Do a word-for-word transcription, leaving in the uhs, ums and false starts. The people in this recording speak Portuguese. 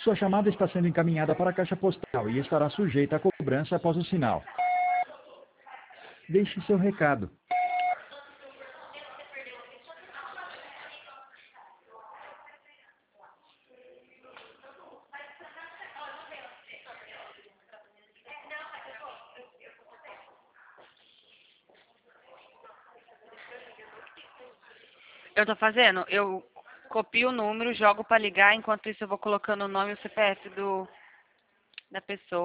Sua chamada está sendo encaminhada para a caixa postal e estará sujeita a cobrança após o sinal. Deixe seu recado. Eu tô fazendo, eu copio o número, jogo para ligar, enquanto isso eu vou colocando o nome e o C P F do, da pessoa.